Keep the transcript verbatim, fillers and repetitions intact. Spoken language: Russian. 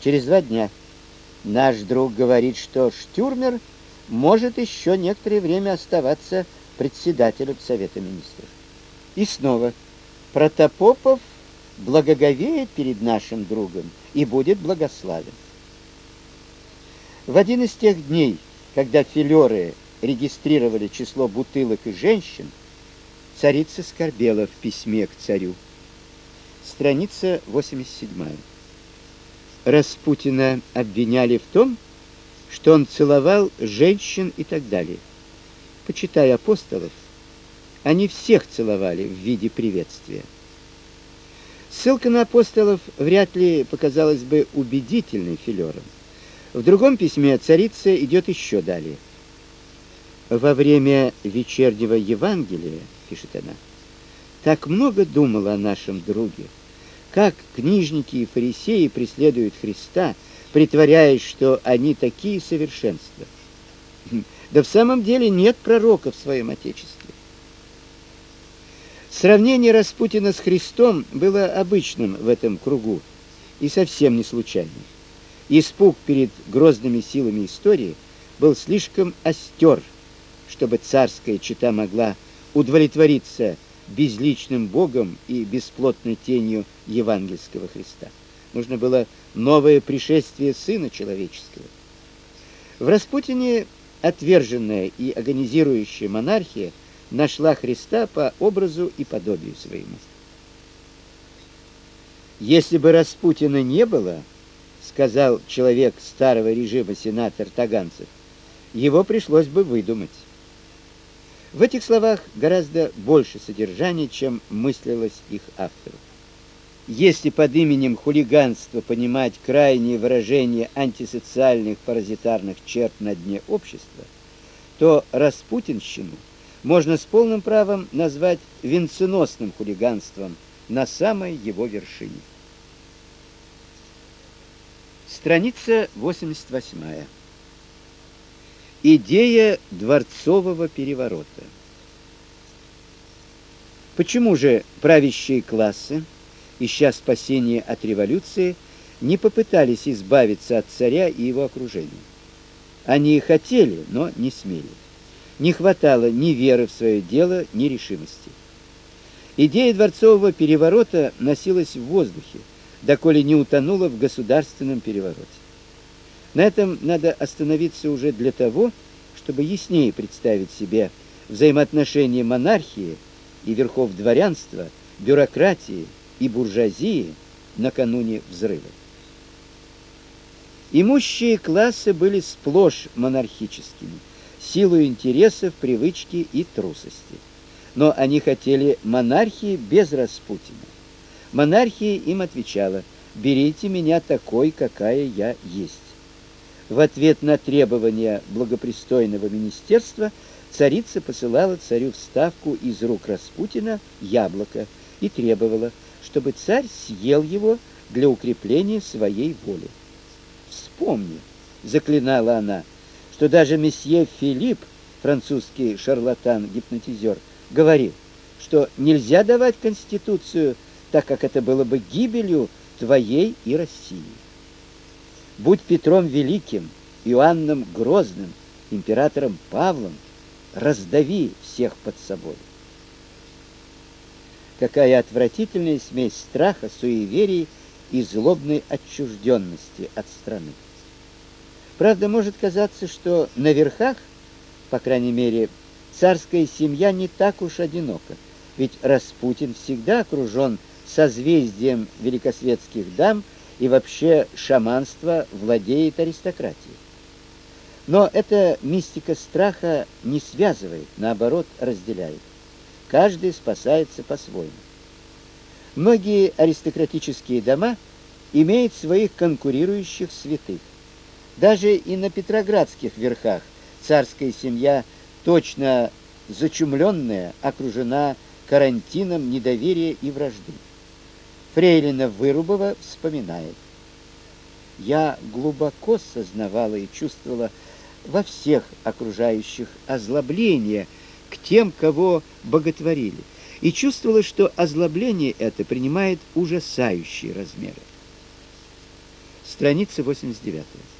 Через два дня. Наш друг говорит, что Штюрмер может еще некоторое время оставаться председателем Совета министров. И снова. Протопопов благоговеет перед нашим другом и будет благословен. В один из тех дней, когда филеры регистрировали число бутылок и женщин, царица скорбела в письме к царю. Страница восемьдесят седьмая. Распутина обвиняли в том, что он целовал женщин и так далее. Почитай апостолов, они всех целовали в виде приветствия. Ссылка на апостолов вряд ли показалась бы убедительной филерам. В другом письме царица идет еще далее. Во время вечернего Евангелия, пишет она, так много думала о нашем друге, как книжники и фарисеи преследуют Христа, притворяясь, что они такие совершенства. Да в самом деле нет пророка в своем отечестве. Сравнение Распутина с Христом было обычным в этом кругу и совсем не случайным. Испуг перед грозными силами истории был слишком остер, чтобы царская чета могла удовлетвориться безличным Богом и бесплотной тенью евангельского Христа. Нужно было новое пришествие Сына Человеческого. В Распутине отверженная и агонизирующая монархия нашла Христа по образу и подобию своему. Если бы Распутина не было, сказал человек старого режима сенатор Таганцев, его пришлось бы выдумать. В этих словах гораздо больше содержания, чем мыслилось их автору. Если под именем хулиганства понимать крайнее выражение антисоциальных паразитарных черт на дне общества, то распутинщину можно с полным правом назвать венценосным хулиганством на самой его вершине. Страница восемьдесят восьмая. Идея дворцового переворота. Почему же правящие классы, ища спасения от революции, не попытались избавиться от царя и его окружения? Они хотели, но не смели. Не хватало ни веры в свое дело, ни решимости. Идея дворцового переворота носилась в воздухе, доколе не утонула в государственном перевороте. На этом надо остановиться уже для того, чтобы яснее представить себе взаимоотношения монархии и верхов дворянства, бюрократии и буржуазии накануне взрыва. Имущие классы были сплошь монархическими, силой интересов, привычки и трусости. Но они хотели монархии без Распутина. Монархия им отвечала: «Берите меня такой, какая я есть». В ответ на требования благопристойного министерства царица посылала царю в ставку из рук Распутина яблоко и требовала, чтобы царь съел его для укрепления своей воли. «Вспомни», — заклинала она, — что даже месье Филипп, французский шарлатан-гипнотизер, говорил, что нельзя давать конституцию, так как это было бы гибелью твоей и России. Будь Петром Великим, Иоанном Грозным, императором Павлом, раздави всех под собой. Какая отвратительная смесь страха, суеверий и злобной отчужденности от страны. Правда, может казаться, что на верхах, по крайней мере, царская семья не так уж одинока, ведь Распутин всегда окружен созвездием великосветских дам, и вообще шаманство владеет аристократией. Но эта мистика страха не связывает, наоборот, разделяет. Каждый спасается по-своему. Многие аристократические дома имеют своих конкурирующих святых. Даже и на петроградских верхах царская семья, точно зачумленная, окружена карантином недоверия и вражды. Фрейлина Вырубова вспоминает: «Я глубоко сознавала и чувствовала во всех окружающих озлобление к тем, кого боготворили, и чувствовала, что озлобление это принимает ужасающие размеры. Страница восемьдесят девять.